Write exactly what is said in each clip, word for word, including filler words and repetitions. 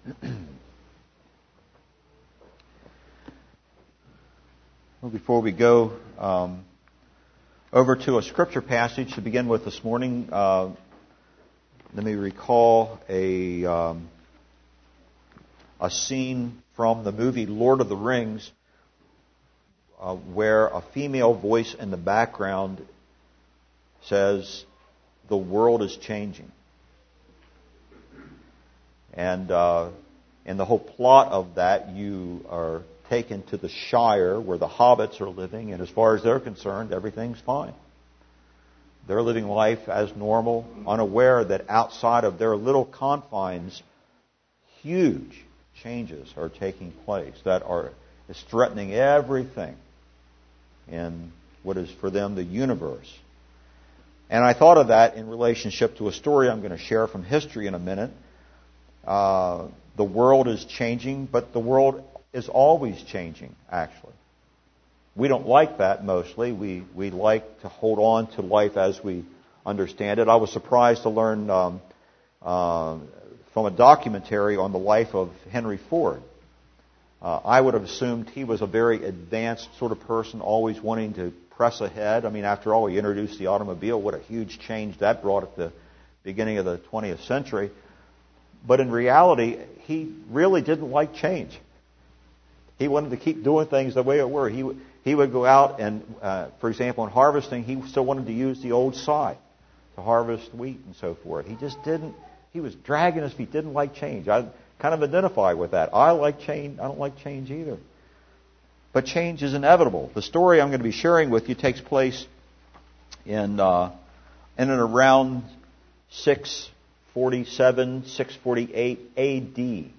Well, before we go um, over to a scripture passage to begin with this morning, uh, let me recall a um, a scene from the movie Lord of the Rings, uh, where a female voice in the background says, "The world is changing," and uh, in the whole plot of that, you are taken to the Shire where the hobbits are living, and as far as they're concerned, everything's fine. They're living life as normal, unaware that outside of their little confines, huge changes are taking place that are is threatening everything in what is for them the universe. And I thought of that in relationship to a story I'm going to share from history in a minute. Uh, the world is changing, but the world is always changing, actually. We don't like that mostly. We we like to hold on to life as we understand it. I was surprised to learn um, uh, from a documentary on the life of Henry Ford. Uh, I would have assumed he was a very advanced sort of person, always wanting to press ahead. I mean, after all, he introduced the automobile. What a huge change that brought at the beginning of the twentieth century. But in reality, he really didn't like change. He wanted to keep doing things the way it were. He he would go out and, uh, for example, in harvesting, he still wanted to use the old scythe to harvest wheat and so forth. He just didn't. He was dragging his feet. Didn't like change. I kind of identify with that. I like change. I don't like change either. But change is inevitable. The story I'm going to be sharing with you takes place in uh, in and around six forty-seven, six forty-eight A D.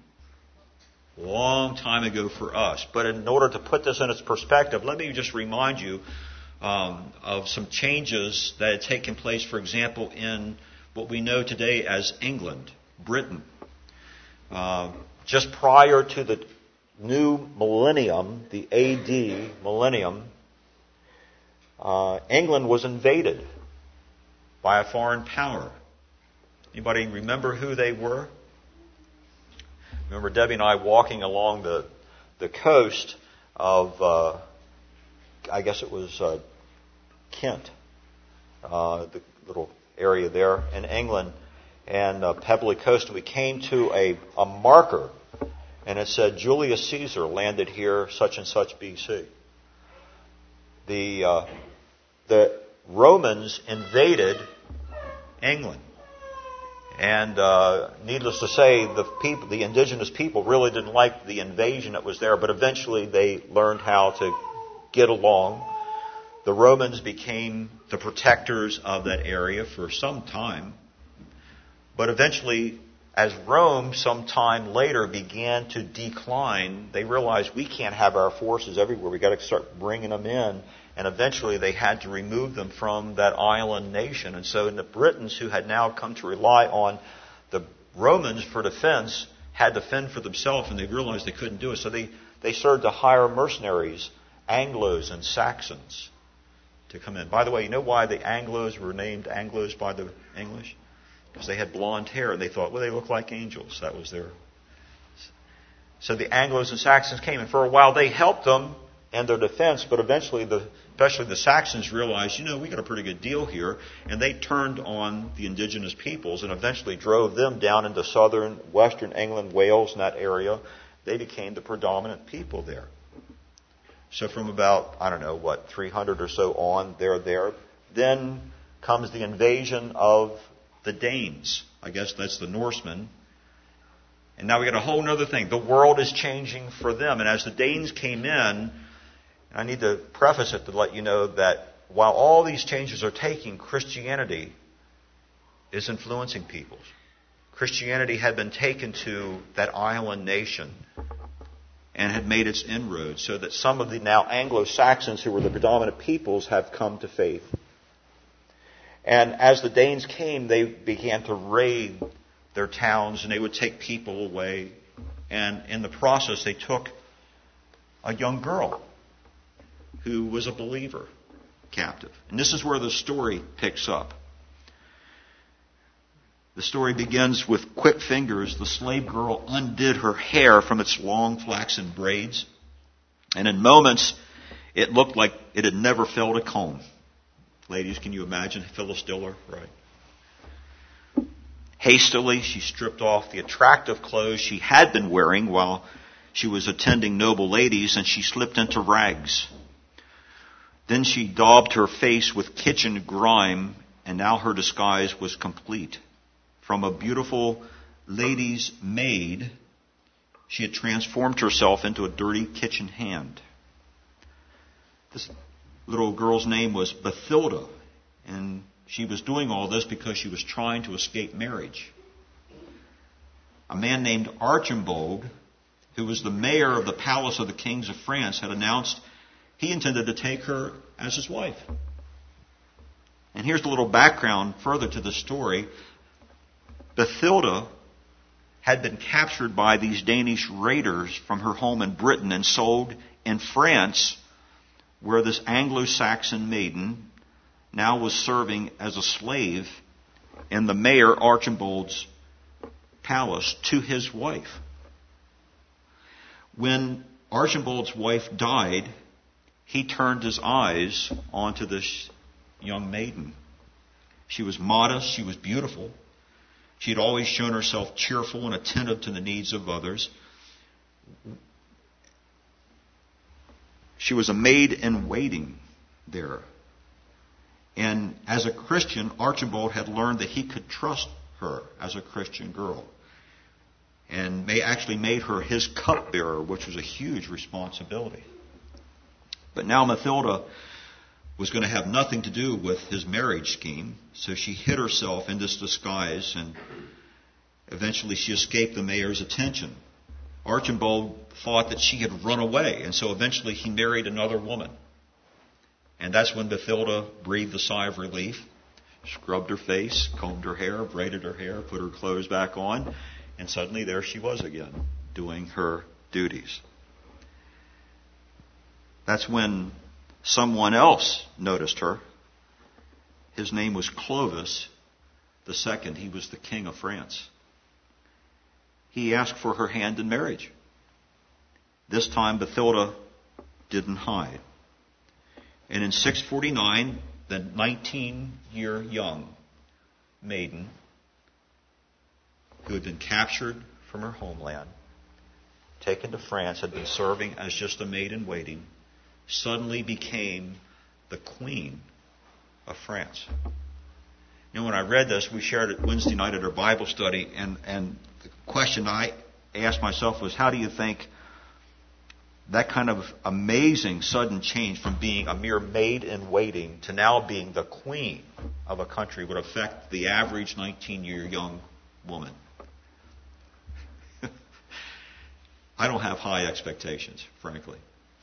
Long time ago for us. But in order to put this in its perspective, let me just remind you um, of some changes that had taken place, for example, in what we know today as England, Britain. Uh, just prior to the new millennium, the A D millennium, uh, England was invaded by a foreign power. Anybody remember who they were? Remember Debbie and I walking along the the coast of, uh, I guess it was uh, Kent, uh, the little area there in England, and uh, Pebbly Coast. And we came to a, a marker, and it said Julius Caesar landed here such and such B C. The uh, the Romans invaded England. And uh, needless to say, the people, the indigenous people really didn't like the invasion that was there, but eventually they learned how to get along. The Romans became the protectors of that area for some time. But eventually, as Rome some time later began to decline, they realized we can't have our forces everywhere. We've got to start bringing them in. And eventually they had to remove them from that island nation. And so the Britons, who had now come to rely on the Romans for defense, had to fend for themselves, and they realized they couldn't do it. So they, they started to hire mercenaries, Anglos and Saxons, to come in. By the way, you know why the Anglos were named Anglos by the English? Because they had blonde hair, and they thought, well, they look like angels. That was their... So the Anglos and Saxons came, and for a while they helped them and their defense, but eventually, the, especially the Saxons realized, you know, we got a pretty good deal here, and they turned on the indigenous peoples and eventually drove them down into southern, western England, Wales, and that area. They became the predominant people there. So from about, I don't know, what, three hundred or so on, they're there. Then comes the invasion of the Danes. I guess that's the Norsemen. And now we got a whole other thing. The world is changing for them. And as the Danes came in, I need to preface it to let you know that while all these changes are taking, Christianity is influencing peoples. Christianity had been taken to that island nation and had made its inroads, so that some of the now Anglo-Saxons, who were the predominant peoples, have come to faith. And as the Danes came, they began to raid their towns, and they would take people away. And in the process, they took a young girl who was a believer captive. And this is where the story picks up. The story begins with quick fingers. The slave girl undid her hair from its long flaxen braids, and in moments it looked like it had never felt a comb. Ladies, can you imagine Phyllis Diller? Right. Hastily, she stripped off the attractive clothes she had been wearing while she was attending noble ladies, and she slipped into rags. Then she daubed her face with kitchen grime, and now her disguise was complete. From a beautiful lady's maid, she had transformed herself into a dirty kitchen hand. This little girl's name was Bathilda, and she was doing all this because she was trying to escape marriage. A man named Archambaud, who was the mayor of the palace of the kings of France, had announced he intended to take her as his wife. And here's the little background further to the story. Bathilda had been captured by these Danish raiders from her home in Britain and sold in France, where this Anglo-Saxon maiden now was serving as a slave in the mayor Archambaud's palace to his wife. When Archambaud's wife died, he turned his eyes onto this young maiden. She was modest, she was beautiful. She had always shown herself cheerful and attentive to the needs of others. She was a maid in waiting there. And as a Christian, Archambaud had learned that he could trust her as a Christian girl. And may actually made her his cupbearer, which was a huge responsibility. But now Mathilda was going to have nothing to do with his marriage scheme, so she hid herself in this disguise, and eventually she escaped the mayor's attention. Archambaud thought that she had run away, and so eventually he married another woman. And that's when Bathilda breathed a sigh of relief, scrubbed her face, combed her hair, braided her hair, put her clothes back on, and suddenly there she was again, doing her duties. That's when someone else noticed her. His name was Clovis the Second. He was the king of France. He asked for her hand in marriage. This time Bathilda didn't hide. And in six forty-nine, the nineteen-year young maiden who had been captured from her homeland, taken to France, had been serving as just a maid in waiting, suddenly became the queen of France. You know, when I read this, we shared it Wednesday night at our Bible study, and, and the question I asked myself was, how do you think that kind of amazing sudden change from being a mere maid in waiting to now being the queen of a country would affect the average nineteen-year young woman? I don't have high expectations, frankly.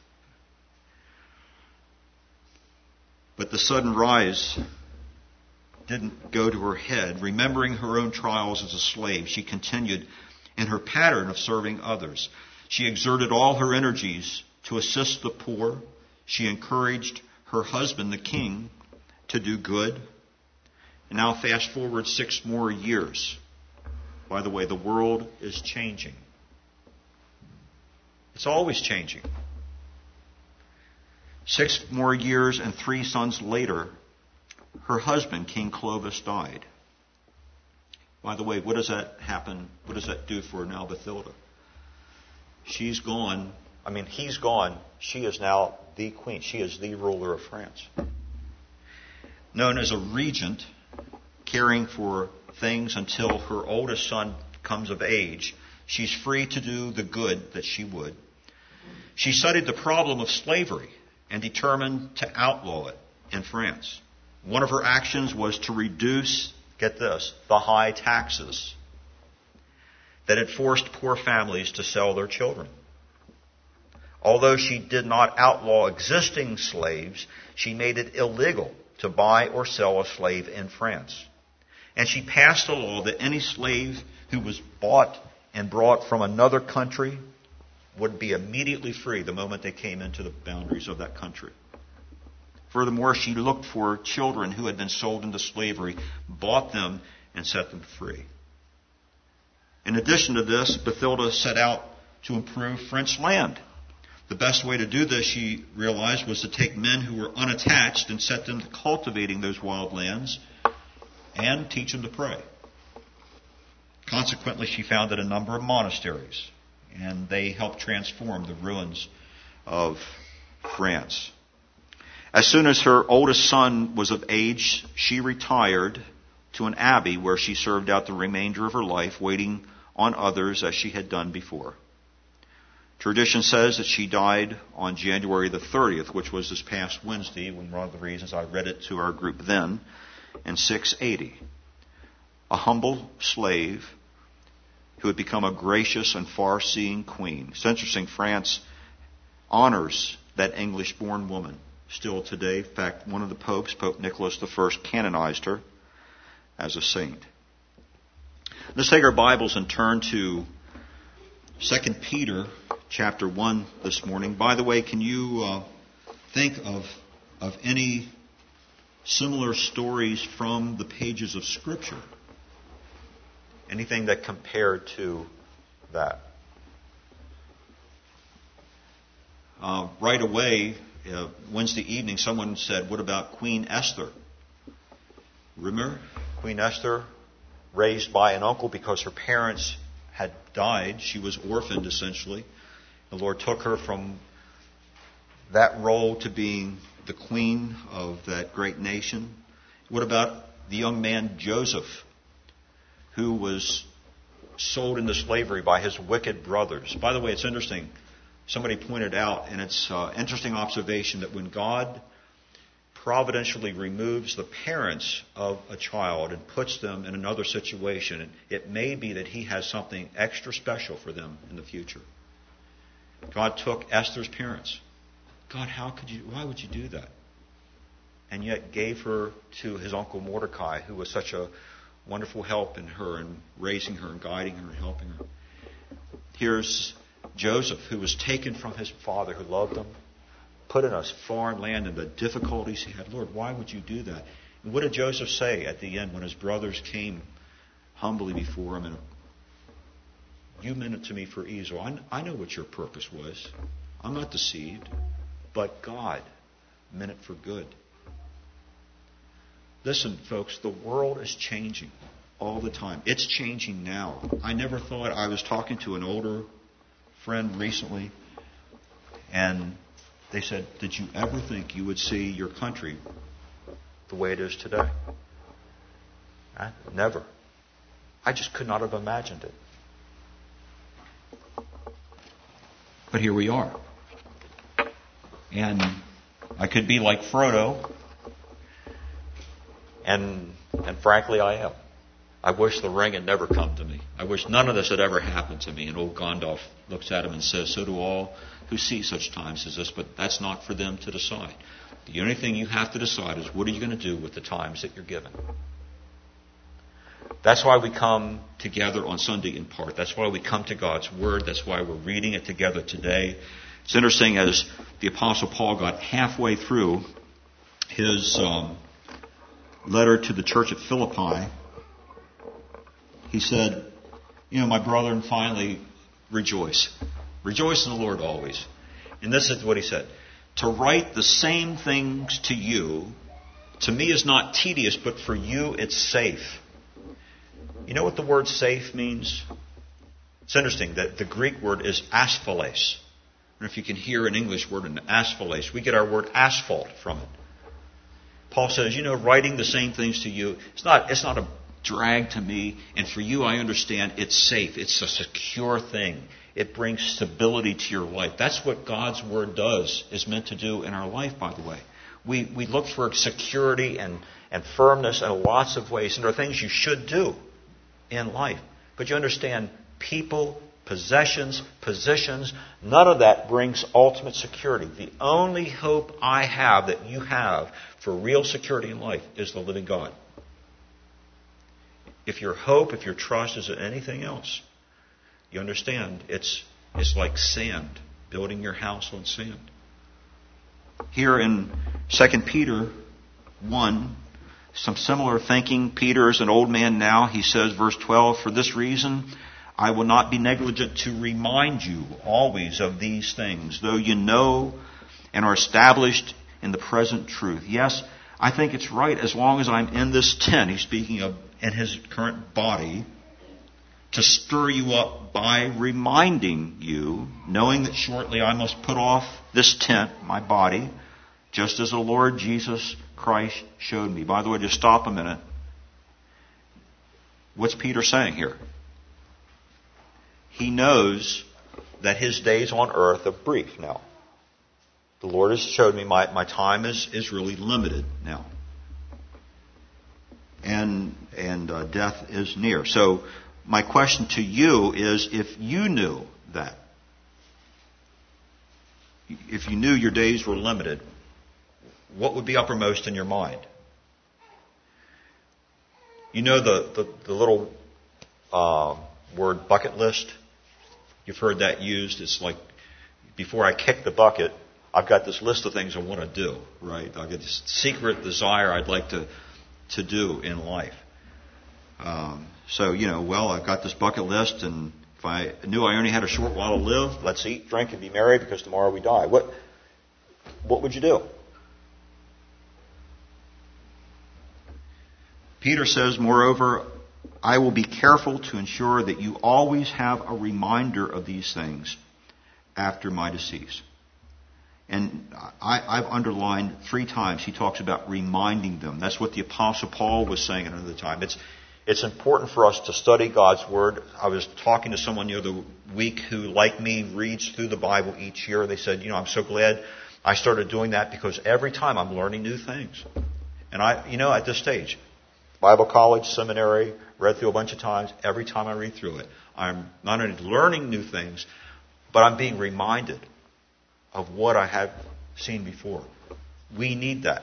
But the sudden rise didn't go to her head. Remembering her own trials as a slave, she continued in her pattern of serving others. She exerted all her energies to assist the poor. She encouraged her husband, the king, to do good. And now fast forward six more years. By the way, the world is changing. It's always changing. Six more years and three sons later, her husband, King Clovis, died. By the way, what does that happen? What does that do for now Bathilda? She's gone. I mean, he's gone. She is now the queen. She is the ruler of France. Known as a regent, caring for things until her oldest son comes of age, she's free to do the good that she would. She studied the problem of slavery and determined to outlaw it in France. One of her actions was to reduce, get this, the high taxes that had forced poor families to sell their children. Although she did not outlaw existing slaves, she made it illegal to buy or sell a slave in France. And she passed a law that any slave who was bought and brought from another country would be immediately free the moment they came into the boundaries of that country. Furthermore, she looked for children who had been sold into slavery, bought them, and set them free. In addition to this, Bathilda set out to improve French land. The best way to do this, she realized, was to take men who were unattached and set them to cultivating those wild lands and teach them to pray. Consequently, she founded a number of monasteries, and they helped transform the ruins of France. As soon as her oldest son was of age, she retired to an abbey where she served out the remainder of her life, waiting on others as she had done before. Tradition says that she died on January the thirtieth, which was this past Wednesday, when one of the reasons I read it to our group then, in six eighty. A humble slave who had become a gracious and far-seeing queen. It's interesting, France honors that English-born woman still today. In fact, one of the popes, Pope Nicholas the First, canonized her as a saint. Let's take our Bibles and turn to Second Peter chapter one this morning. By the way, can you uh, think of of any similar stories from the pages of Scripture? Anything that compared to that? Uh, right away, uh, Wednesday evening, someone said, what about Queen Esther? Remember? Queen Esther, raised by an uncle because her parents had died. She was orphaned, essentially. The Lord took her from that role to being the queen of that great nation. What about the young man Joseph, who was sold into slavery by his wicked brothers? By the way, it's interesting. Somebody pointed out, and it's an interesting observation, that when God providentially removes the parents of a child and puts them in another situation, it may be that He has something extra special for them in the future. God took Esther's parents. God, how could you, why would you do that? And yet gave her to his uncle Mordecai, who was such a wonderful help in her and raising her and guiding her and helping her. Here's Joseph, who was taken from his father, who loved him, put in a foreign land and the difficulties he had. Lord, why would you do that? And what did Joseph say at the end when his brothers came humbly before him? And you meant it to me for evil. I, I know what your purpose was. I'm not deceived. But God meant it for good. Listen, folks, the world is changing all the time. It's changing now. I never thought. I was talking to an older friend recently, and they said, did you ever think you would see your country the way it is today? Huh? Never. I just could not have imagined it. But here we are. And I could be like Frodo, and and frankly I am. I wish the ring had never come to me. I wish none of this had ever happened to me. And old Gandalf looks at him and says, so do all who see such times as this, but that's not for them to decide. The only thing you have to decide is, what are you going to do with the times that you're given? That's why we come together on Sunday in part. That's why we come to God's Word. That's why we're reading it together today. It's interesting, as the Apostle Paul got halfway through his um, letter to the church at Philippi, he said, you know, my brethren, finally rejoice. Rejoice in the Lord always. And this is what he said. To write the same things to you, to me is not tedious, but for you it's safe. You know what the word safe means? It's interesting that the Greek word is asphaltes. I don't know if you can hear an English word in asphaltes. We get our word asphalt from it. Paul says, you know, writing the same things to you, it's not, it's not a drag to me. And for you, I understand it's safe. It's a secure thing. It brings stability to your life. That's what God's Word does, is meant to do in our life, by the way. We we look for security and, and firmness in lots of ways. And there are things you should do in life. But you understand, people, possessions, positions, none of that brings ultimate security. The only hope I have, that you have, for real security in life is the living God. If your hope, if your trust is in anything else, you understand, it's it's like sand, building your house on sand. Here in Second Peter one, some similar thinking. Peter is an old man now. He says, verse twelve, for this reason I will not be negligent to remind you always of these things, though you know and are established in the present truth. Yes, I think it's right as long as I'm in this tent, he's speaking of in his current body, to stir you up by reminding you, knowing that shortly I must put off this tent, my body, just as the Lord Jesus Christ showed me. By the way, just stop a minute. What's Peter saying here? He knows that his days on earth are brief now. The Lord has showed me my, my time is, is really limited now. And, and uh, death is near. So my question to you is, if you knew that, if you knew your days were limited, what would be uppermost in your mind? You know the, the, the little uh, word bucket list? You've heard that used. It's like, before I kick the bucket, I've got this list of things I want to do, right? I've got this secret desire I'd like to, to do in life. Um, so, you know, well, I've got this bucket list, and if I knew I only had a short while to live, let's eat, drink, and be merry because tomorrow we die. What, what would you do? Peter says, moreover, I will be careful to ensure that you always have a reminder of these things after my decease. And I, I've underlined three times he talks about reminding them. That's what the Apostle Paul was saying at another time. It's it's important for us to study God's Word. I was talking to someone the other week who, like me, reads through the Bible each year. They said, you know, I'm so glad I started doing that because every time I'm learning new things. And I, you know, at this stage, Bible college, seminary, read through a bunch of times. Every time I read through it, I'm not only learning new things, but I'm being reminded of what I have seen before. We need that.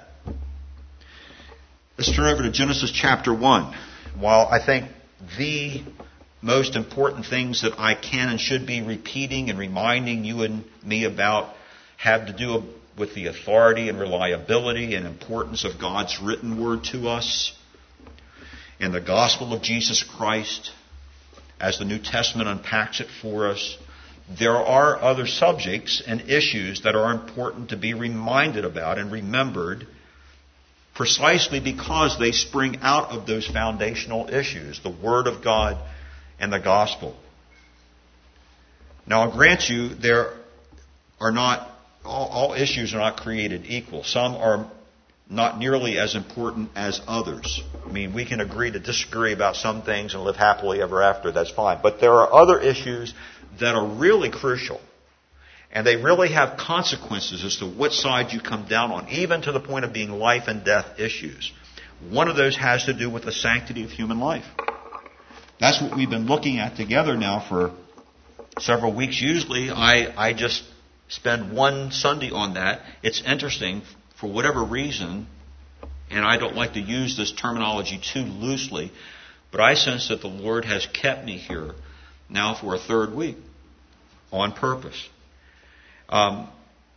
Let's turn over to Genesis chapter one. While I think the most important things that I can and should be repeating and reminding you and me about have to do with the authority and reliability and importance of God's written word to us and the gospel of Jesus Christ as the New Testament unpacks it for us, there are other subjects and issues that are important to be reminded about and remembered precisely because they spring out of those foundational issues, the Word of God and the gospel. Now, I'll grant you, there are not, all, all issues are not created equal. Some are not nearly as important as others. I mean, we can agree to disagree about some things and live happily ever after, that's fine. But there are other issues that are really crucial. And they really have consequences as to what side you come down on, even to the point of being life and death issues. One of those has to do with the sanctity of human life. That's what we've been looking at together now for several weeks. Usually I, I just spend one Sunday on that. It's interesting, for whatever reason, and I don't like to use this terminology too loosely, but I sense that the Lord has kept me here now for a third week on purpose. Um,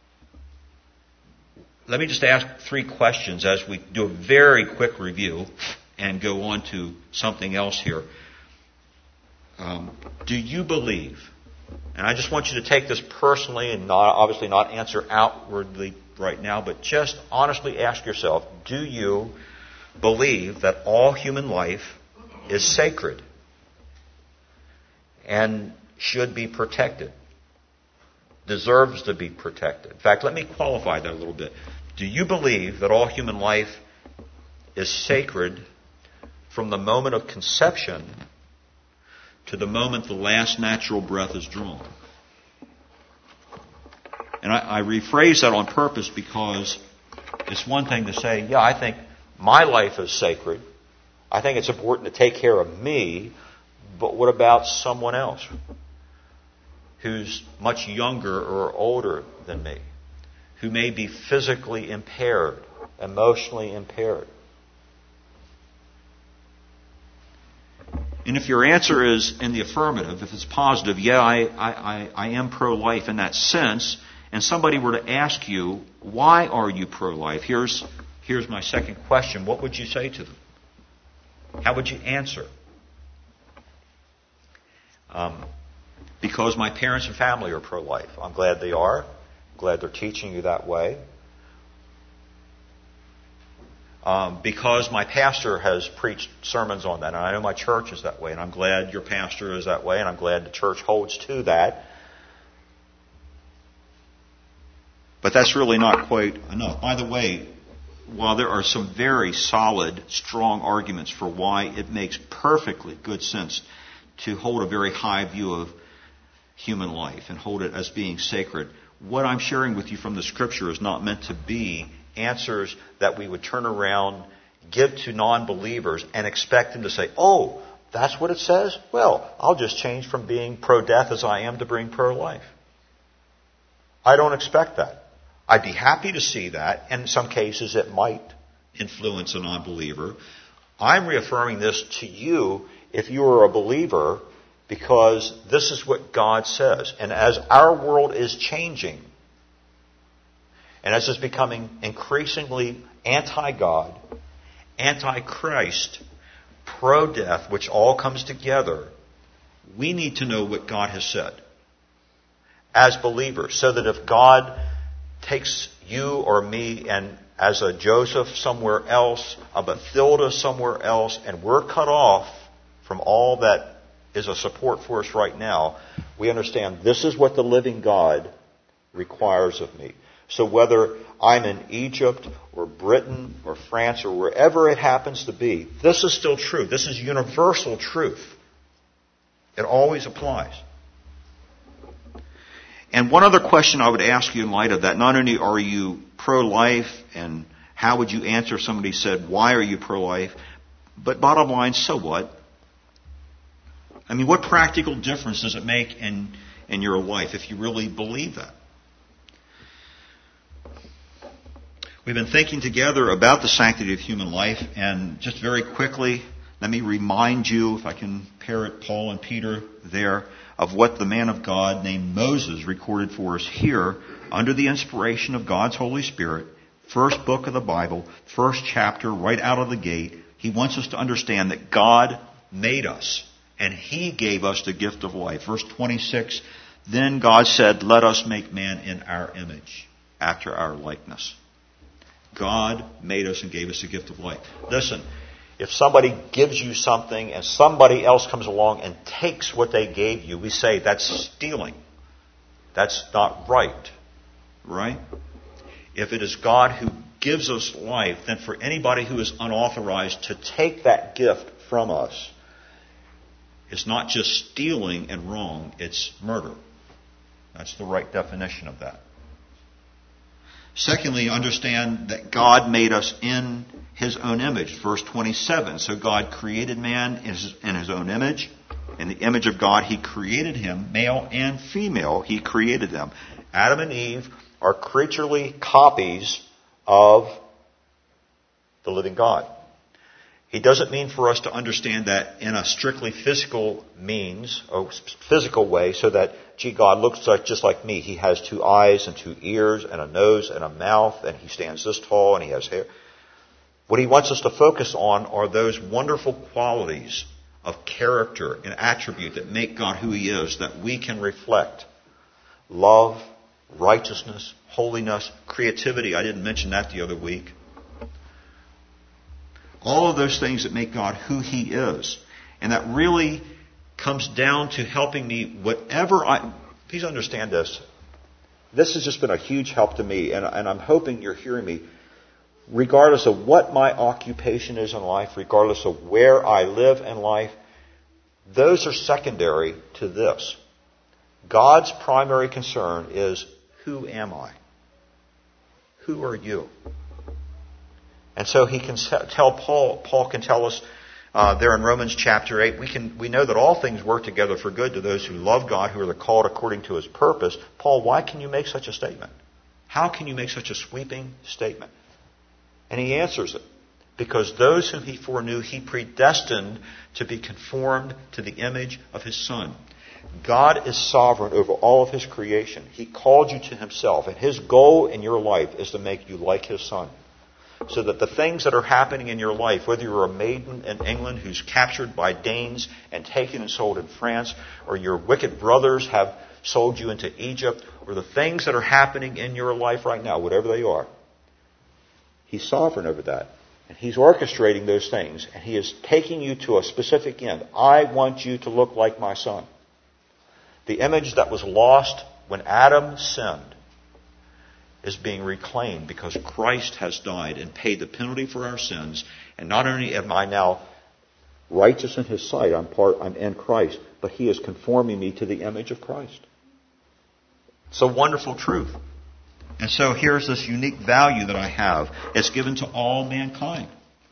let me just ask three questions as we do a very quick review and go on to something else here. Um, do you believe, and I just want you to take this personally and not obviously not answer outwardly right now, but just honestly ask yourself, do you believe that all human life is sacred and should be protected? Deserves to be protected. In fact, let me qualify that a little bit. Do you believe that all human life is sacred from the moment of conception to the moment the last natural breath is drawn? And I, I rephrase that on purpose because it's one thing to say, yeah, I think my life is sacred. I think it's important to take care of me, but what about someone else who's much younger or older than me, who may be physically impaired, emotionally impaired? And if your answer is in the affirmative, if it's positive, yeah, I, I, I am pro-life in that sense, and somebody were to ask you, why are you pro-life? Here's, here's my second question. What would you say to them? How would you answer? Um, because my parents and family are pro-life. I'm glad they are. I'm glad they're teaching you that way. Um, because my pastor has preached sermons on that, and I know my church is that way, and I'm glad your pastor is that way, and I'm glad the church holds to that. But that's really not quite enough. By the way, while there are some very solid, strong arguments for why it makes perfectly good sense to hold a very high view of human life and hold it as being sacred, what I'm sharing with you from the Scripture is not meant to be answers that we would turn around, give to non-believers, and expect them to say, oh, that's what it says? Well, I'll just change from being pro-death as I am to being pro-life. I don't expect that. I'd be happy to see that, and in some cases it might influence a non-believer. I'm reaffirming this to you if you are a believer, because this is what God says. And as our world is changing, and as it's becoming increasingly anti-God, anti-Christ, pro-death, which all comes together, we need to know what God has said as believers, so that if God takes you or me and as a Joseph somewhere else, a Bathilda somewhere else, and we're cut off from all that is a support for us right now, we understand this is what the living God requires of me. So whether I'm in Egypt or Britain or France or wherever it happens to be, this is still true. This is universal truth. It always applies. And one other question I would ask you in light of that, not only are you pro-life, and how would you answer if somebody said, why are you pro-life? But bottom line, so what? I mean, what practical difference does it make in, in your life if you really believe that? We've been thinking together about the sanctity of human life, and just very quickly, let me remind you, if I can parrot Paul and Peter there, of what the man of God named Moses recorded for us here under the inspiration of God's Holy Spirit. First book of the Bible, first chapter, right out of the gate. He wants us to understand that God made us, and He gave us the gift of life. Verse twenty-six, then God said, let us make man in our image, after our likeness. God made us and gave us the gift of life. Listen, if somebody gives you something and somebody else comes along and takes what they gave you, we say that's stealing. That's not right. Right? If it is God who gives us life, then for anybody who is unauthorized to take that gift from us, it's not just stealing and wrong, it's murder. That's the right definition of that. Secondly, understand that God made us in His own image. Verse twenty-seven. So God created man in His, in his own image. In the image of God, He created him. Male and female, He created them. Adam and Eve are creaturely copies of the living God. He doesn't mean for us to understand that in a strictly physical means, or physical way, so that, gee, God looks like, just like me. He has two eyes and two ears and a nose and a mouth, and He stands this tall and He has hair. What He wants us to focus on are those wonderful qualities of character and attribute that make God who He is, that we can reflect. Love, righteousness, holiness, creativity. I didn't mention that the other week. All of those things that make God who He is. And that really comes down to helping me whatever I... Please understand this. This has just been a huge help to me, and, and I'm hoping you're hearing me. Regardless of what my occupation is in life, regardless of where I live in life, those are secondary to this. God's primary concern is, who am I? Who are you? And so He can tell Paul, Paul can tell us uh, there in Romans chapter eight, we can we know that all things work together for good to those who love God, who are called according to His purpose. Paul, why can you make such a statement? How can you make such a sweeping statement? And he answers it. Because those whom He foreknew, He predestined to be conformed to the image of His Son. God is sovereign over all of His creation. He called you to Himself, and His goal in your life is to make you like His Son. So that the things that are happening in your life, whether you're a maiden in England who's captured by Danes and taken and sold in France, or your wicked brothers have sold you into Egypt, or the things that are happening in your life right now, whatever they are, He's sovereign over that. And He's orchestrating those things. And He is taking you to a specific end. I want you to look like my Son. The image that was lost when Adam sinned is being reclaimed because Christ has died and paid the penalty for our sins. And not only am I now righteous in His sight, I'm part, I'm in Christ, but He is conforming me to the image of Christ. It's a wonderful truth. And so here's this unique value that I have. It's given to all mankind.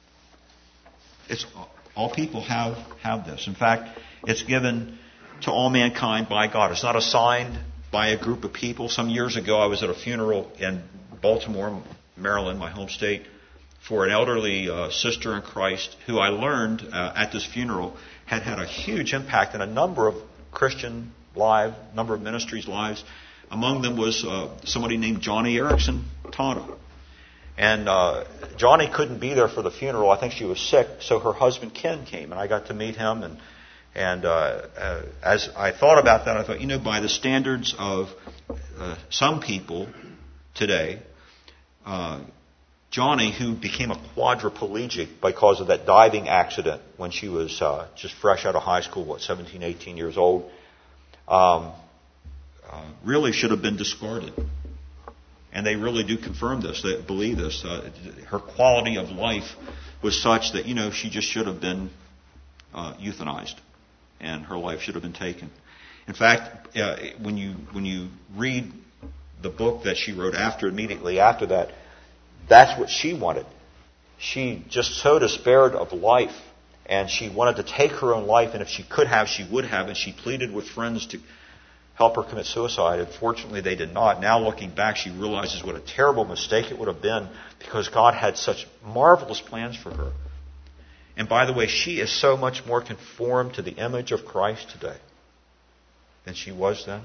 It's all people have have this. In fact, it's given to all mankind by God. It's not assigned by a group of people. Some years ago, I was at a funeral in Baltimore, Maryland, my home state, for an elderly uh, sister in Christ who I learned uh, at this funeral had had a huge impact in a number of Christian lives, number of ministries' lives. Among them was uh, somebody named Johnny Erickson Tana. And uh, Johnny couldn't be there for the funeral. I think she was sick, so her husband Ken came, and I got to meet him. And and uh, uh, as I thought about that, I thought, you know, by the standards of uh, some people today, uh, Johnny, who became a quadriplegic because of that diving accident when she was uh, just fresh out of high school, what, seventeen, eighteen years old, um, uh, really should have been discarded. And they really do confirm this. They believe this. Uh, her quality of life was such that, you know, she just should have been uh, euthanized, and her life should have been taken. In fact, uh, when you when you read the book that she wrote after, immediately after that, that's what she wanted. She just so despaired of life, and she wanted to take her own life, and if she could have, she would have, and she pleaded with friends to help her commit suicide. Unfortunately, they did not. Now, looking back, she realizes what a terrible mistake it would have been because God had such marvelous plans for her. And by the way, she is so much more conformed to the image of Christ today than she was then.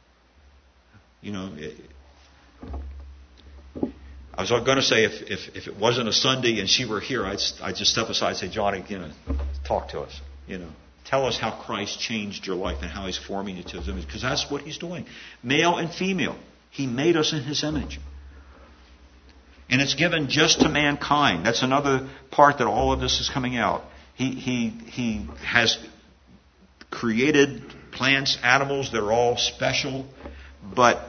You know, it, I was going to say if, if if it wasn't a Sunday and she were here, I'd, I'd just step aside and say, Johnny, you know, talk to us, you know. Tell us how Christ changed your life and how He's forming you to His image. Because that's what He's doing. Male and female. He made us in His image. And it's given just to mankind. That's another part that all of this is coming out. He, he, he has created plants, animals. They're all special. But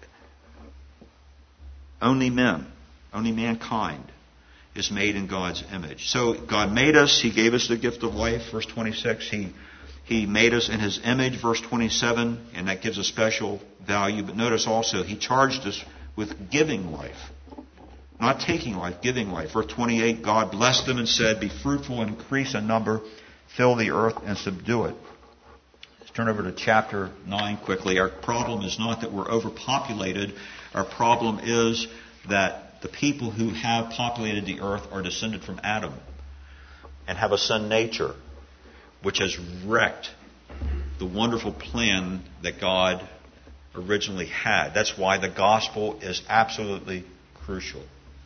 only men, only mankind is made in God's image. So God made us. He gave us the gift of life, verse twenty-six. He He made us in His image, verse twenty-seven, and that gives a special value. But notice also, He charged us with giving life. Not taking life, giving life. Verse twenty-eight, God blessed them and said, be fruitful and increase in number, fill the earth and subdue it. Let's turn over to chapter nine quickly. Our problem is not that we're overpopulated. Our problem is that the people who have populated the earth are descended from Adam and have a sin nature, which has wrecked the wonderful plan that God originally had. That's why the gospel is absolutely crucial.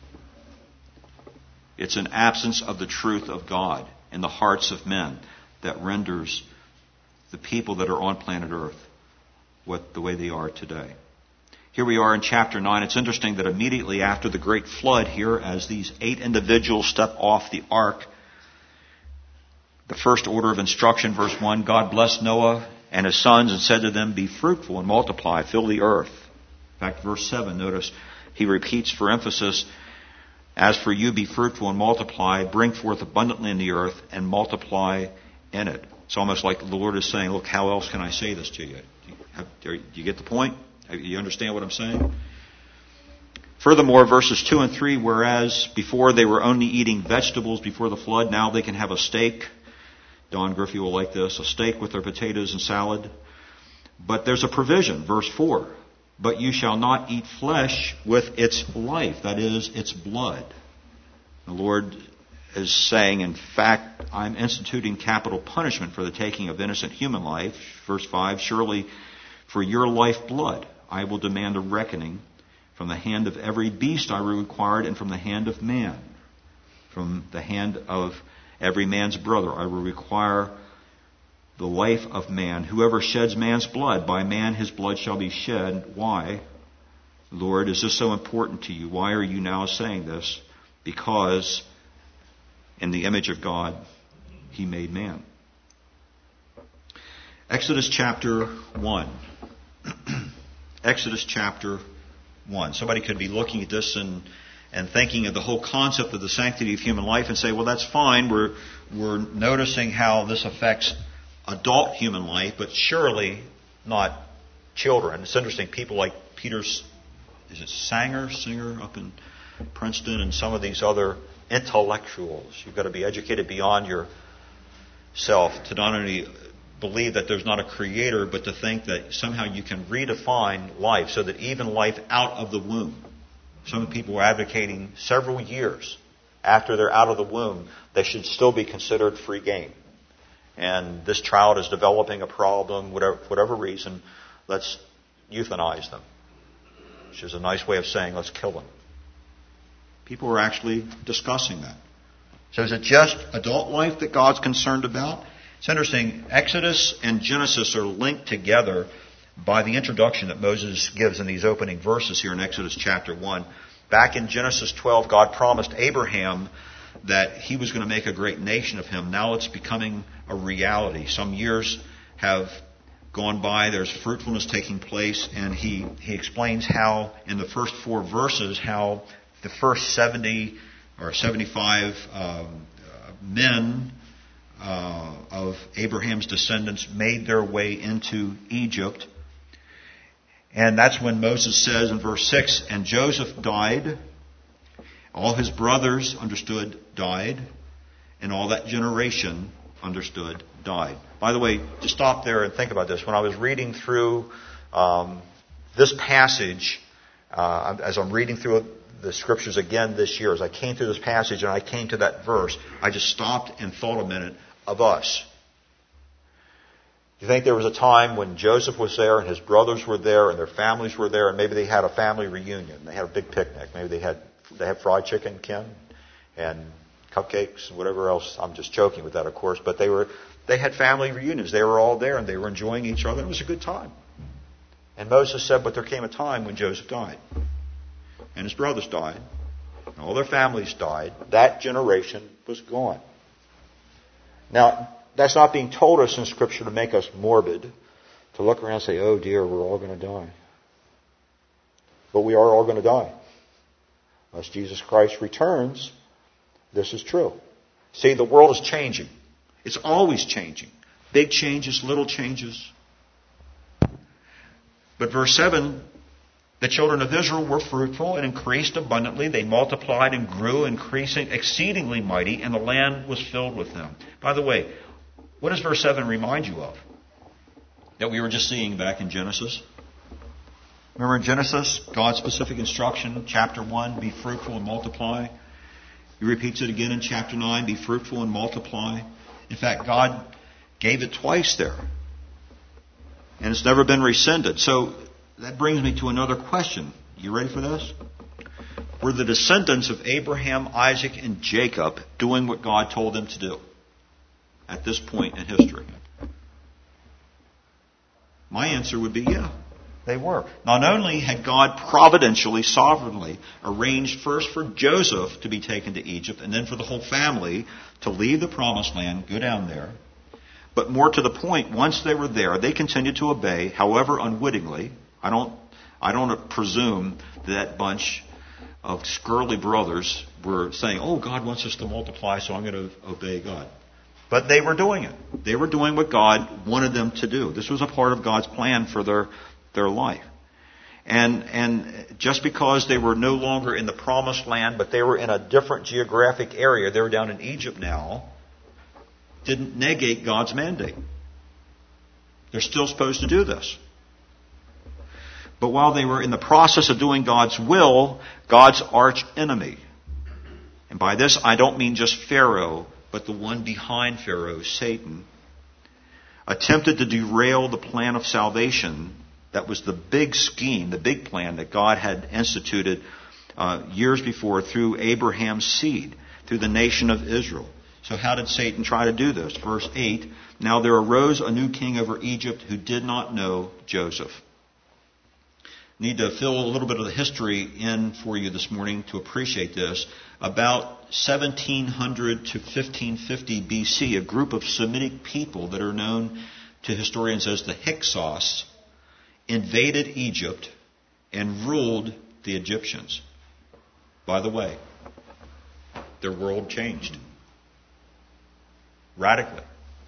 It's an absence of the truth of God in the hearts of men that renders the people that are on planet Earth what the way they are today. Here we are in chapter nine. It's interesting that immediately after the great flood here, as these eight individuals step off the ark, the first order of instruction, verse one, God blessed Noah and his sons and said to them, be fruitful and multiply, fill the earth. In fact, verse seven, notice he repeats for emphasis, as for you, be fruitful and multiply, bring forth abundantly in the earth and multiply in it. It's almost like the Lord is saying, look, how else can I say this to you? Do you, have, do you get the point? You understand what I'm saying? Furthermore, verses two and three, whereas before they were only eating vegetables before the flood, now they can have a steak. Don Griffey will like this, a steak with their potatoes and salad. But there's a provision, verse four. But you shall not eat flesh with its life, that is, its blood. The Lord is saying, in fact, I'm instituting capital punishment for the taking of innocent human life. Verse five, surely for your lifeblood I will demand a reckoning. From the hand of every beast I required, and from the hand of man. from the hand of every man's brother. I will require the life of man. Whoever sheds man's blood, by man his blood shall be shed. Why? Lord, is this so important to you? Why are you now saying this? Because in the image of God, he made man. Exodus chapter one. Exodus chapter one. Somebody could be looking at this and, and thinking of the whole concept of the sanctity of human life and say, well, that's fine. We're, we're noticing how this affects adult human life, but surely not children. It's interesting. People like Peter's, is it Sanger, Singer up in Princeton, and some of these other intellectuals. You've got to be educated beyond yourself to not only believe that there's not a creator, but to think that somehow you can redefine life so that even life out of the womb. Some people are advocating several years after they're out of the womb, they should still be considered free game. And this child is developing a problem, whatever, whatever reason, let's euthanize them. Which is a nice way of saying, let's kill them. People are actually discussing that. So is it just adult life that God's concerned about? It's interesting. Exodus and Genesis are linked together by the introduction that Moses gives in these opening verses here in Exodus chapter one. Back in Genesis twelve, God promised Abraham that he was going to make a great nation of him. Now it's becoming a reality. Some years have gone by. There's fruitfulness taking place. And he, he explains how, in the first four verses, how the first seventy or seventy-five um, uh, men uh, of Abraham's descendants made their way into Egypt. And that's when Moses says in verse six, and Joseph died, all his brothers, understood, died, and all that generation, understood, died. By the way, to stop there and think about this, when I was reading through um, this passage, uh, as I'm reading through the scriptures again this year, as I came through this passage and I came to that verse, I just stopped and thought a minute of us. You think there was a time when Joseph was there and his brothers were there and their families were there, and maybe they had a family reunion. They had a big picnic. Maybe they had they had fried chicken, Ken, and cupcakes and whatever else. I'm just joking with that, of course. But they were they had family reunions. They were all there and they were enjoying each other. It was a good time. And Moses said, but there came a time when Joseph died. And his brothers died. And all their families died. That generation was gone. Now, that's not being told us in Scripture to make us morbid, to look around and say, oh dear, we're all going to die. But we are all going to die. Unless Jesus Christ returns, this is true. See, the world is changing. It's always changing. Big changes, little changes. But verse seven, the children of Israel were fruitful and increased abundantly. They multiplied and grew, increasing exceedingly mighty, and the land was filled with them. By the way, what does verse seven remind you of? That we were just seeing back in Genesis. Remember in Genesis, God's specific instruction, chapter one, be fruitful and multiply. He repeats it again in chapter nine, be fruitful and multiply. In fact, God gave it twice there. And it's never been rescinded. So that brings me to another question. You ready for this? Were the descendants of Abraham, Isaac, and Jacob doing what God told them to do at this point in history? My answer would be yeah, they were. Not only had God providentially, sovereignly arranged first for Joseph to be taken to Egypt and then for the whole family to leave the promised land, go down there, but more to the point, once they were there, they continued to obey, however unwittingly. I don't, I don't presume that bunch of scurly brothers were saying, oh, God wants us to multiply, so I'm going to obey God. But they were doing it. They were doing what God wanted them to do. This was a part of God's plan for their, their life. And, and just because they were no longer in the promised land, but they were in a different geographic area, they were down in Egypt now, didn't negate God's mandate. They're still supposed to do this. But while they were in the process of doing God's will, God's arch enemy, and by this I don't mean just Pharaoh, but the one behind Pharaoh, Satan, attempted to derail the plan of salvation that was the big scheme, the big plan that God had instituted uh, years before through Abraham's seed. to the nation of Israel. So how did Satan try to do this? Verse eight, now there arose a new king over Egypt who did not know Joseph. Need to fill a little bit of the history in for you this morning to appreciate this. About seventeen hundred to fifteen fifty B C, a group of Semitic people that are known to historians as the Hyksos invaded Egypt and ruled the Egyptians. By the way, their world changed radically.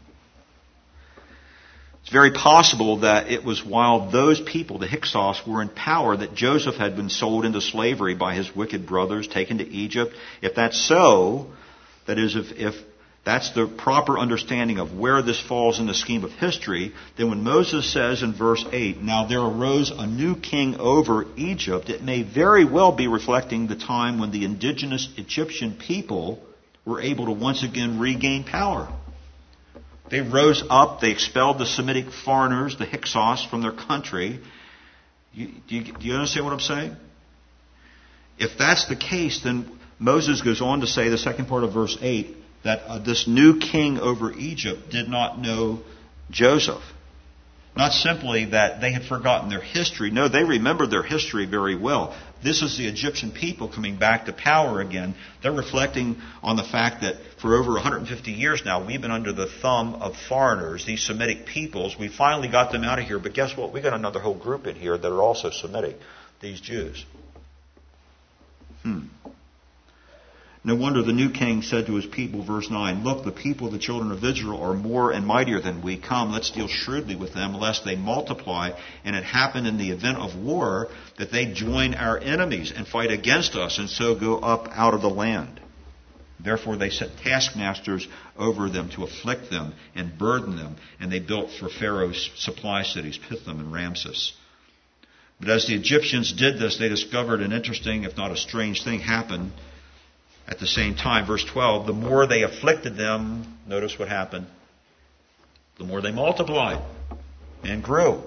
It's very possible that it was while those people, the Hyksos, were in power that Joseph had been sold into slavery by his wicked brothers, taken to Egypt. If that's so, that is, if, if that's the proper understanding of where this falls in the scheme of history, then when Moses says in verse eight, now there arose a new king over Egypt, it may very well be reflecting the time when the indigenous Egyptian people were able to once again regain power. They rose up, they expelled the Semitic foreigners, the Hyksos, from their country. You, do, you, do you understand what I'm saying? If that's the case, then Moses goes on to say, the second part of verse eight, that uh, this new king over Egypt did not know Joseph. Not simply that they had forgotten their history. No, they remembered their history very well. This is the Egyptian people coming back to power again. They're reflecting on the fact that for over one hundred fifty years now, we've been under the thumb of foreigners, these Semitic peoples. We finally got them out of here. But guess what? We got another whole group in here that are also Semitic, these Jews. Hmm. No wonder the new king said to his people, verse nine, look, the people of the children of Israel are more and mightier than we. Come, let's deal shrewdly with them, lest they multiply. And it happened in the event of war that they join our enemies and fight against us, and so go up out of the land. Therefore they set taskmasters over them to afflict them and burden them. And they built for Pharaoh's supply cities, Pithom and Ramses. But as the Egyptians did this, they discovered an interesting, if not a strange thing happened. At the same time, verse twelve, the more they afflicted them, notice what happened, the more they multiplied and grew.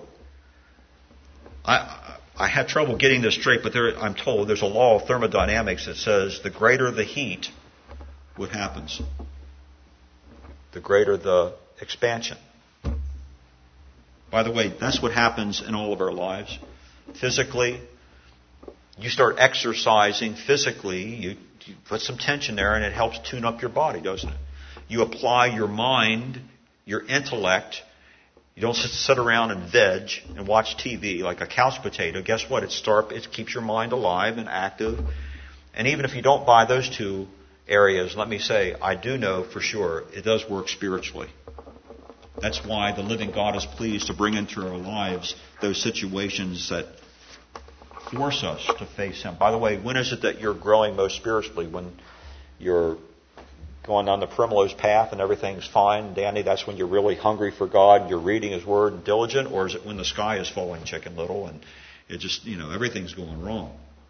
I I had trouble getting this straight, but there, I'm told there's a law of thermodynamics that says the greater the heat, what happens? The greater the expansion. By the way, that's what happens in all of our lives. Physically, you start exercising physically, you You put some tension there, and it helps tune up your body, doesn't it? You apply your mind, your intellect. You don't sit, sit around and veg and watch T V like a couch potato. Guess what? It start, it keeps your mind alive and active. And even if you don't buy those two areas, let me say, I do know for sure it does work spiritually. That's why the living God is pleased to bring into our lives those situations that force us to face Him. By the way, when is it that you're growing most spiritually? When you're going down the Primrose path and everything's fine, Danny, that's when you're really hungry for God, you're reading His Word and diligent? Or is it when the sky is falling chicken little and it just, you know, everything's going wrong?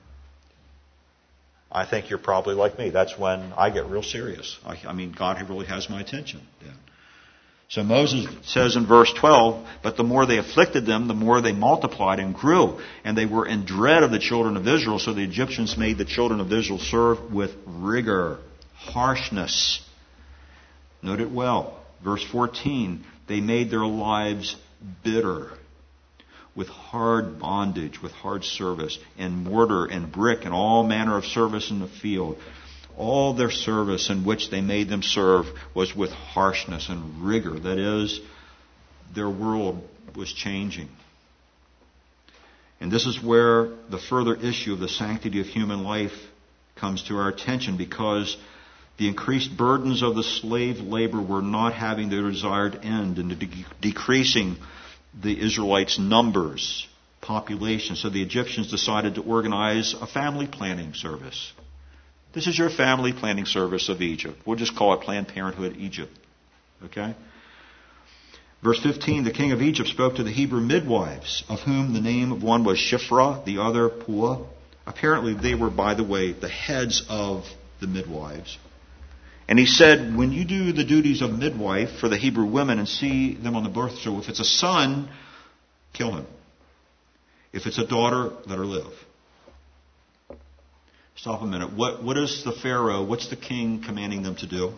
I think you're probably like me. That's when I get real serious. I, I mean, God really has my attention then. So Moses says in verse twelve, but the more they afflicted them, the more they multiplied and grew. And they were in dread of the children of Israel. So the Egyptians made the children of Israel serve with rigor, harshness. Note it well. Verse fourteen, they made their lives bitter with hard bondage, with hard service, and mortar and brick and all manner of service in the field. All their service in which they made them serve was with harshness and rigor. That is, their world was changing. And this is where the further issue of the sanctity of human life comes to our attention, because the increased burdens of the slave labor were not having their desired end in de- decreasing the Israelites' numbers, population. So the Egyptians decided to organize a family planning service. This is your family planning service of Egypt. We'll just call it Planned Parenthood Egypt. Okay? Verse fifteen, the king of Egypt spoke to the Hebrew midwives, of whom the name of one was Shiphrah, the other Puah. Apparently they were, by the way, the heads of the midwives. And he said, when you do the duties of midwife for the Hebrew women and see them on the birth stool, if it's a son, kill him. If it's a daughter, let her live. Stop a minute. What, what is the Pharaoh, what's the king commanding them to do?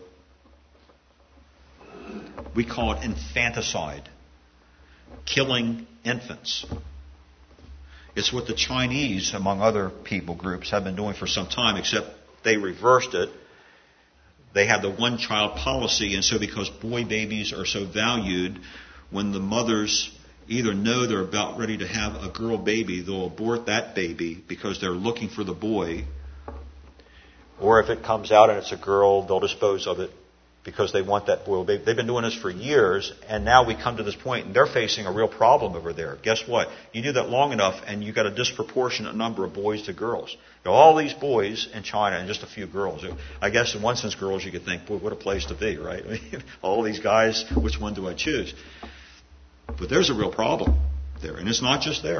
We call it infanticide. Killing infants. It's what the Chinese, among other people groups, have been doing for some time, except they reversed it. They have the one-child policy, and so because boy babies are so valued, when the mothers either know they're about ready to have a girl baby, they'll abort that baby because they're looking for the boy. Or if it comes out and it's a girl, they'll dispose of it because they want that boy baby. They've been doing this for years, and now we come to this point, and they're facing a real problem over there. Guess what? You do that long enough, and you've got a disproportionate number of boys to girls. You know, all these boys in China and just a few girls. I guess in one sense, girls, you could think, boy, what a place to be, right? I mean, all these guys, which one do I choose? But there's a real problem there, and it's not just there.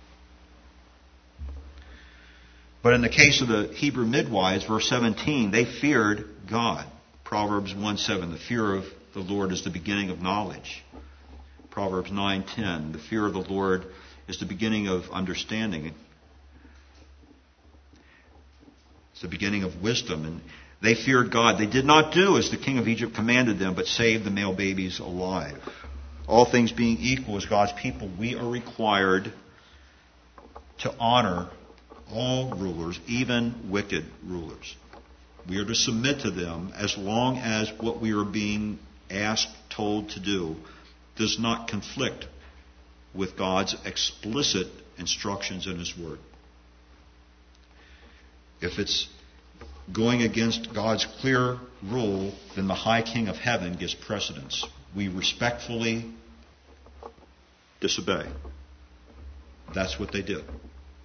But in the case of the Hebrew midwives, verse seventeen, they feared God. Proverbs one seven, the fear of the Lord is the beginning of knowledge. Proverbs nine ten, the fear of the Lord is the beginning of understanding. It's the beginning of wisdom. And they feared God. They did not do as the king of Egypt commanded them, but saved the male babies alive. All things being equal as God's people, we are required to honor all rulers, even wicked rulers. We are to submit to them as long as what we are being asked, told to do does not conflict with God's explicit instructions in His Word. If it's going against God's clear rule, then the High King of Heaven gives precedence. We respectfully disobey. That's what they did.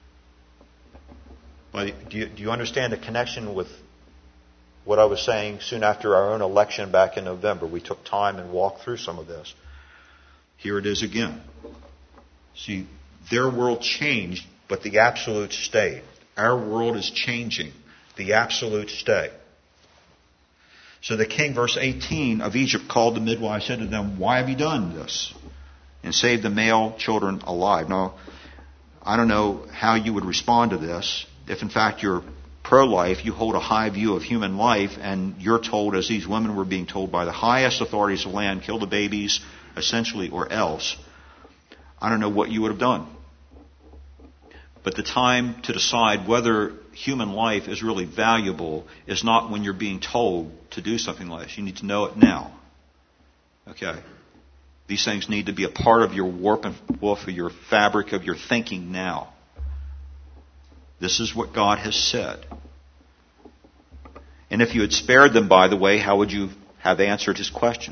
But do you, do you understand the connection with what I was saying soon after our own election back in November? We took time and walked through some of this. Here it is again. See, their world changed, but the absolute stayed. Our world is changing. The absolute stay. So the king, verse eighteen of Egypt, called the midwives, said to them, "Why have you done this? And saved the male children alive." Now, I don't know how you would respond to this. If in fact you're pro-life, you hold a high view of human life, and you're told, as these women were being told by the highest authorities of the land, kill the babies, essentially, or else. I don't know what you would have done. But the time to decide whether human life is really valuable is not when you're being told to do something like this. You need to know it now. Okay? These things need to be a part of your warp and woof, of your fabric, of your thinking now. This is what God has said. And if you had spared them, by the way, how would you have answered his question?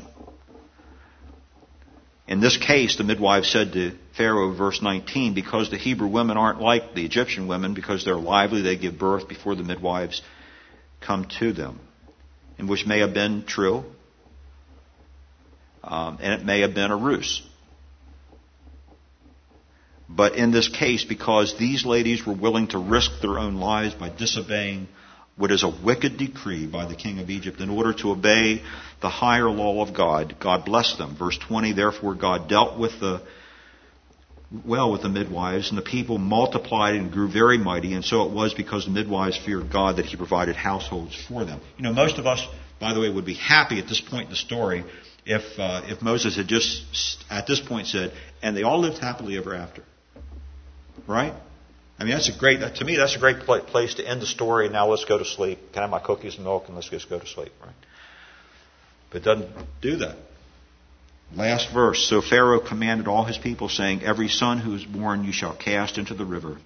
In this case, the midwife said to Pharaoh, verse nineteen, because the Hebrew women aren't like the Egyptian women, because they're lively, they give birth before the midwives come to them. And which may have been true, um, and it may have been a ruse. But in this case, because these ladies were willing to risk their own lives by disobeying what is a wicked decree by the king of Egypt in order to obey the higher law of God, God blessed them. Verse twenty, therefore God dealt with the well with the midwives, and the people multiplied and grew very mighty, and so it was because the midwives feared God that he provided households for them. You know, most of us, by the way, would be happy at this point in the story if uh, if Moses had just at this point said, and they all lived happily ever after. Right? I mean, that's a great, to me, that's a great place to end the story. Now let's go to sleep. Can I have my cookies and milk and let's just go to sleep, right? But it doesn't do that. Last verse. So Pharaoh commanded all his people, saying, every son who is born you shall cast into the river.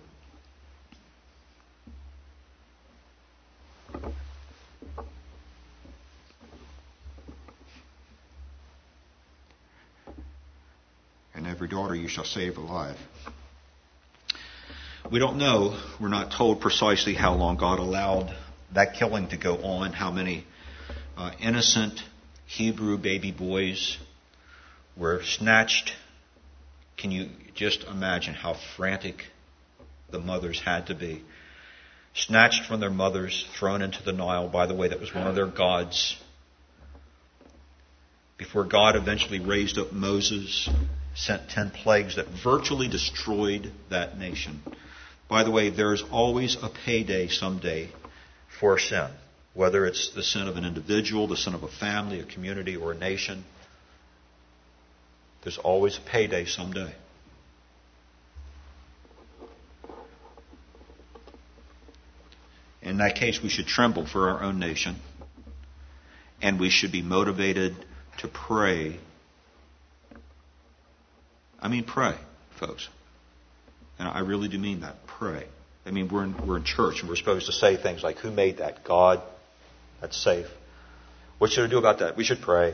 And every daughter you shall save alive. We don't know, we're not told precisely how long God allowed that killing to go on, how many uh, innocent Hebrew baby boys were snatched. Can you just imagine how frantic the mothers had to be? Snatched from their mothers, thrown into the Nile. By the way, that was one of their gods. Before God eventually raised up Moses, sent ten plagues that virtually destroyed that nation. By the way, there's always a payday someday for sin, whether it's the sin of an individual, the sin of a family, a community, or a nation. There's always a payday someday. In that case, we should tremble for our own nation, and we should be motivated to pray. I mean, pray, folks. And I really do mean that. Pray. I mean, we're in, we're in church, and we're supposed to say things like, who made that? God. That's safe. What should I do about that? We should pray.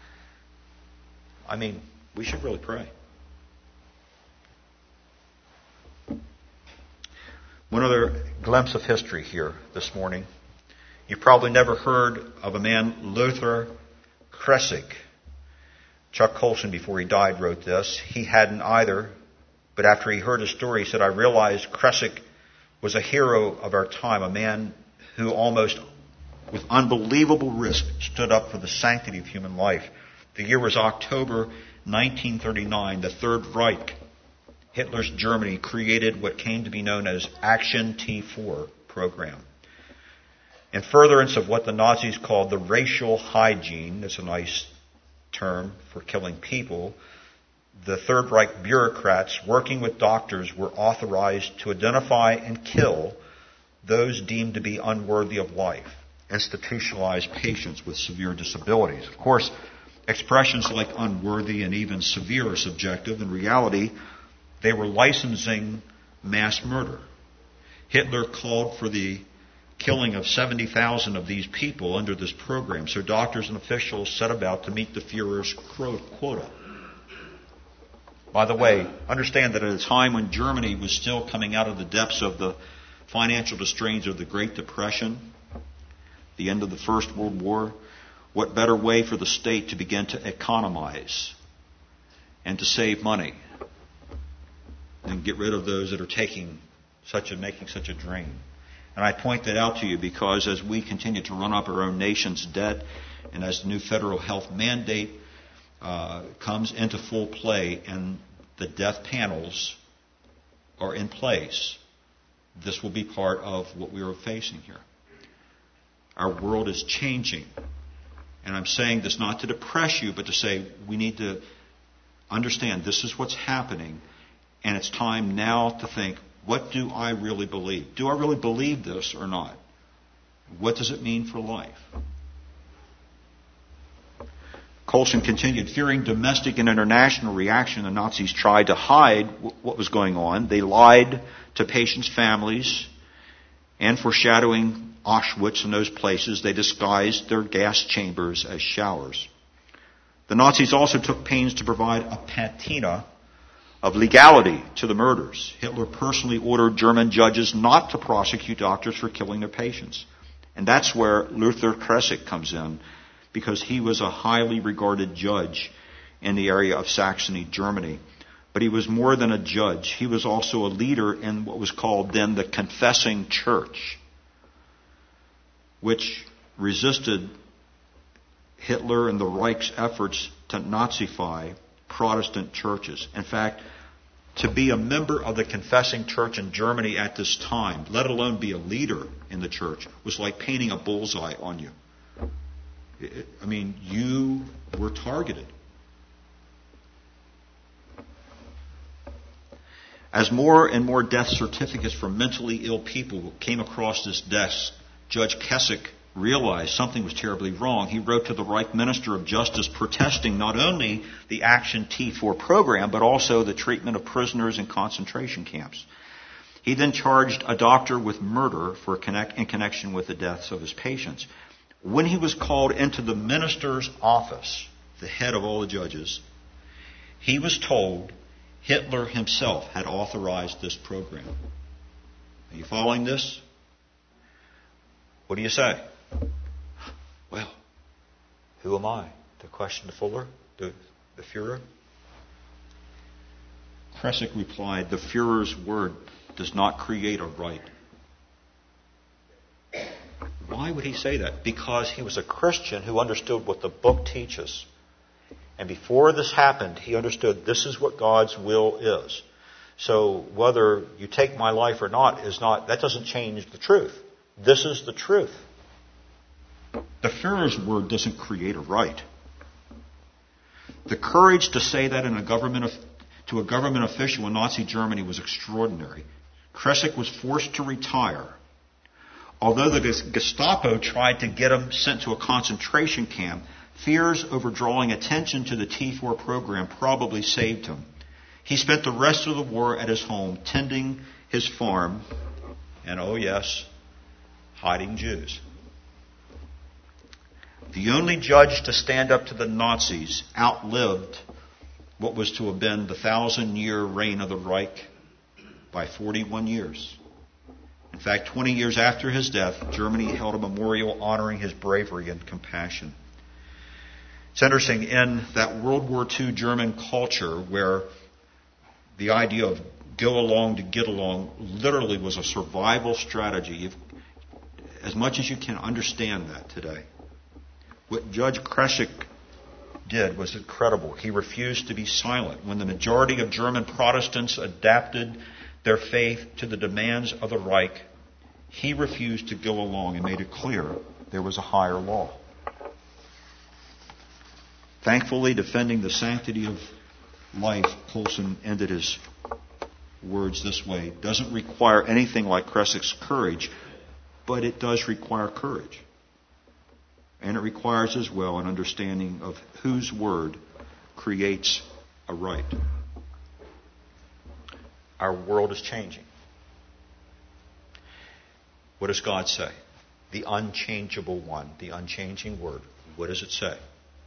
I mean, we should really pray. One other glimpse of history here this morning. You've probably never heard of a man, Luther Kressig. Chuck Colson, before he died, wrote this. He hadn't either, but after he heard his story, he said, I realized Kressig was a hero of our time, a man who almost with unbelievable risk stood up for the sanctity of human life. The year was October nineteen thirty-nine. The Third Reich, Hitler's Germany, created what came to be known as Action T four program. In furtherance of what the Nazis called the racial hygiene, that's a nice term for killing people, the Third Reich bureaucrats working with doctors were authorized to identify and kill those deemed to be unworthy of life, institutionalized patients with severe disabilities. Of course, expressions like unworthy and even severe are subjective. In reality, they were licensing mass murder. Hitler called for the killing of seventy thousand of these people under this program, so doctors and officials set about to meet the Führer's quota. By the way, understand that at a time when Germany was still coming out of the depths of the financial distrains of the Great Depression, the end of the First World War, what better way for the state to begin to economize and to save money and get rid of those that are taking such a making such a drain? And I point that out to you because as we continue to run up our own nation's debt, and as the new federal health mandate uh, comes into full play and the death panels are in place, this will be part of what we are facing here. Our world is changing. And I'm saying this not to depress you, but to say we need to understand this is what's happening. And it's time now to think, what do I really believe? Do I really believe this or not? What does it mean for life? Colson continued, fearing domestic and international reaction, the Nazis tried to hide what was going on. They lied to patients' families, and foreshadowing Auschwitz and those places, they disguised their gas chambers as showers. The Nazis also took pains to provide a patina of legality to the murders. Hitler personally ordered German judges not to prosecute doctors for killing their patients. And that's where Luther Kressig comes in, because he was a highly regarded judge in the area of Saxony, Germany. But he was more than a judge. He was also a leader in what was called then the Confessing Church, which resisted Hitler and the Reich's efforts to Nazify Protestant churches. In fact, to be a member of the Confessing Church in Germany at this time, let alone be a leader in the church, was like painting a bullseye on you. I mean, you were targeted. As more and more death certificates for mentally ill people came across this desk, Judge Kessick realized something was terribly wrong. He wrote to the Reich Minister of Justice protesting not only the Action T four program, but also the treatment of prisoners in concentration camps. He then charged a doctor with murder for connect, in connection with the deaths of his patients. When he was called into the minister's office, the head of all the judges, he was told Hitler himself had authorized this program. Are you following this? What do you say? Well, who am I to question the Fuller, the, the Fuhrer? Kressig replied, the Fuhrer's word does not create a right. Why would he say that? Because he was a Christian who understood what the book teaches. And before this happened, he understood this is what God's will is. So whether you take my life or not is not, that doesn't change the truth. This is the truth. The Führer's word doesn't create a right. The courage to say that in a government to a government official in Nazi Germany was extraordinary. Kressik was forced to retire. Although the Gestapo tried to get him sent to a concentration camp, fears over drawing attention to the T four program probably saved him. He spent the rest of the war at his home, tending his farm, and oh yes, hiding Jews. The only judge to stand up to the Nazis outlived what was to have been the thousand-year reign of the Reich by forty-one years. In fact, twenty years after his death, Germany held a memorial honoring his bravery and compassion. It's interesting, in that World War Two German culture where the idea of go along to get along literally was a survival strategy, if, as much as you can understand that today. What Judge Kressik did was incredible. He refused to be silent. When the majority of German Protestants adapted their faith to the demands of the Reich, he refused to go along and made it clear there was a higher law. Thankfully, defending the sanctity of life, Colson ended his words this way: doesn't require anything like Kressik's courage, but it does require courage. And it requires as well an understanding of whose word creates a right. Our world is changing. What does God say? The unchangeable one, the unchanging word. What does it say?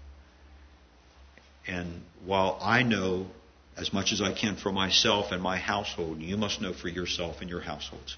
And while I know as much as I can for myself and my household, you must know for yourself and your households.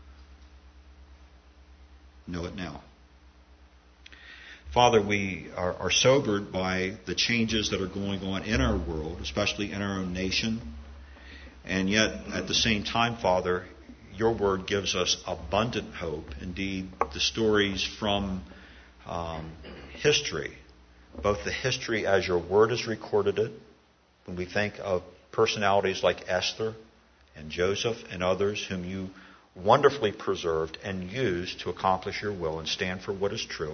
Know it now. Father, we are, are sobered by the changes that are going on in our world, especially in our own nation. And yet, at the same time, Father, your word gives us abundant hope. Indeed, the stories from um, history, both the history as your word has recorded it, when we think of personalities like Esther and Joseph and others whom you wonderfully preserved and used to accomplish your will and stand for what is true.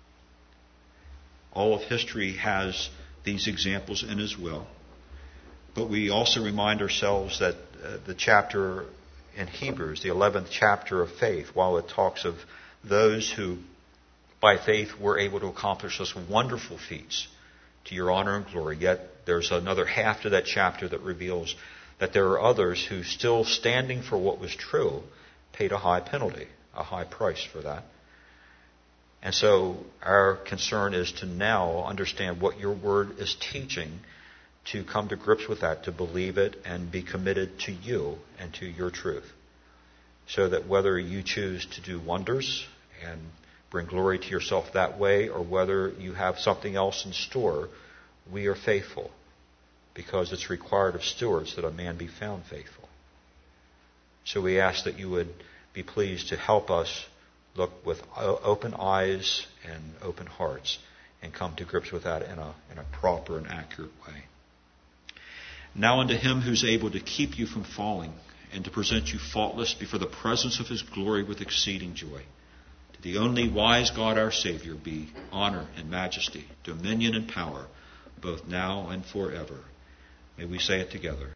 All of history has these examples in as well. But we also remind ourselves that uh, the chapter in Hebrews, the eleventh chapter of faith, while it talks of those who by faith were able to accomplish such wonderful feats to your honor and glory, yet there's another half to that chapter that reveals that there are others who, still standing for what was true, paid a high penalty, a high price for that. And so our concern is to now understand what your word is teaching, to come to grips with that, to believe it and be committed to you and to your truth. So that whether you choose to do wonders and bring glory to yourself that way, or whether you have something else in store, we are faithful, because it's required of stewards that a man be found faithful. So we ask that you would be pleased to help us look with open eyes and open hearts and come to grips with that in a, in a proper and accurate way. Now unto him who's able to keep you from falling and to present you faultless before the presence of his glory with exceeding joy. To the only wise God our Savior be honor and majesty, dominion and power, both now and forever. May we say it together.